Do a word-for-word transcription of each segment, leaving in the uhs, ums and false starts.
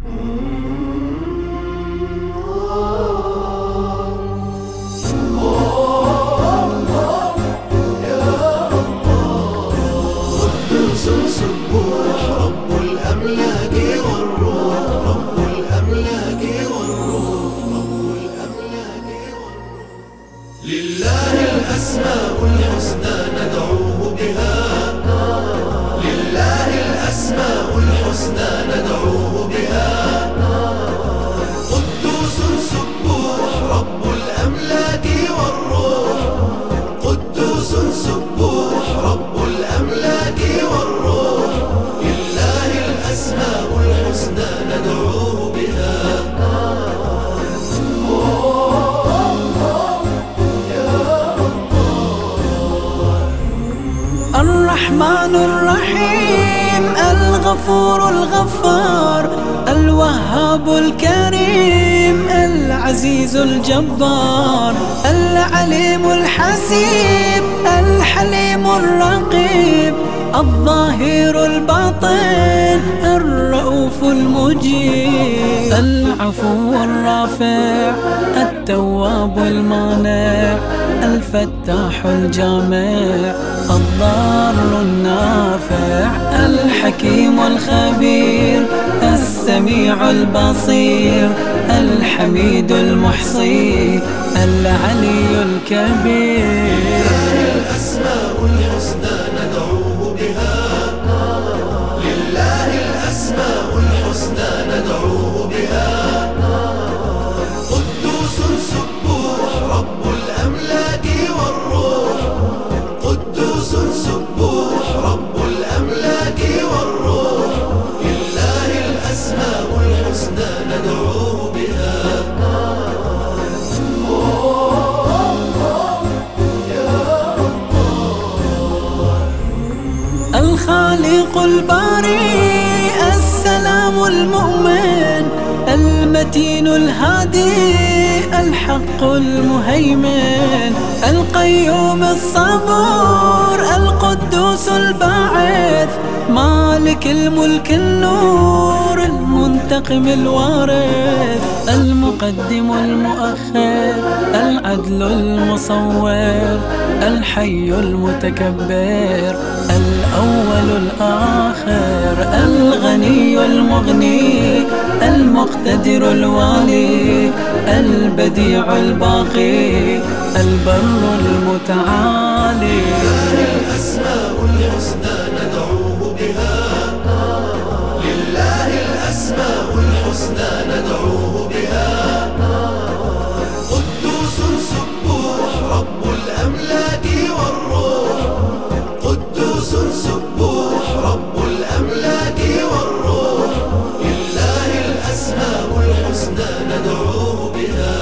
قدوس سبوح رب الأملاك والروح، رب الأملاك والروح، رب الأملاك والروح. لله الأسماء الحسنى ندعوه بها، لله الأسماء الحسنى ندعوه بها. قدوس سبوح رب الأملاك والروح، قدوس سبوح رب الأملاك والروح. لله الأسماء الحسنى ندعوه بها. الرحمن الرحيم الغفور الغفار الوهاب الكريم العزيز الجبار العليم الحسيب الحليم الرقيب الظاهر الباطن الرؤوف المجيب العفو الرافع التواب المانع الفتاح الجامع الضار النافع الحكيم الخبير السميع البصير الحميد المحصي العلي الكبير. الأسماء الحسنى ندعوه بها، لله الأسماء الحسنى ندعوه بها. قدوس سبوح رب الأملاك والروح، قدوس سبوح رب الأملاك والروح. لله الأسماء الحسنى ندعوه بها. الخالق الباري السلام المؤمن المتين الهادي الحق المهيمن القيوم الصبور القدوس الباعث مالك الملك النور المنتقم الوارث المقدم المؤخر العدل المصور الحي المتكبر الأول الآخر الغني المغني المقتدر الوالي البديع الباقي البر المتعالي. الأسماء الحسنى ندعوه بها، لله الأسماء الحسنى ندعوه بها. قدوس سبوح رب الأملاك والروح، قدوس سبوح رب الأملاك والروح. لله الأسماء الحسنى ندعوه بها.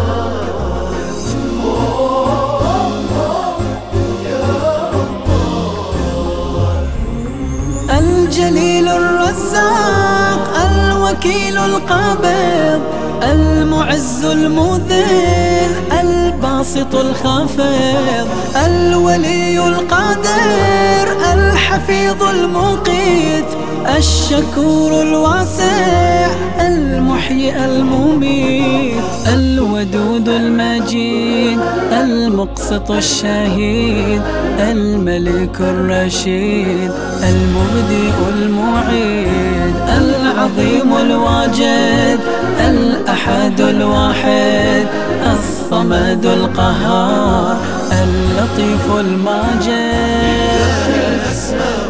الجليل الرزاق الوكيل القابض المعز المذل الباسط الخافض الولي القادر الحفيظ المقيت الشكور الواسع المحيي المميت الودود المجيد المقسط الشهيد الملك الرشيد المبدئ المعيد العظيم الواجد الأحد الواحد الصمد القهار اللطيف الماجد. الأسماء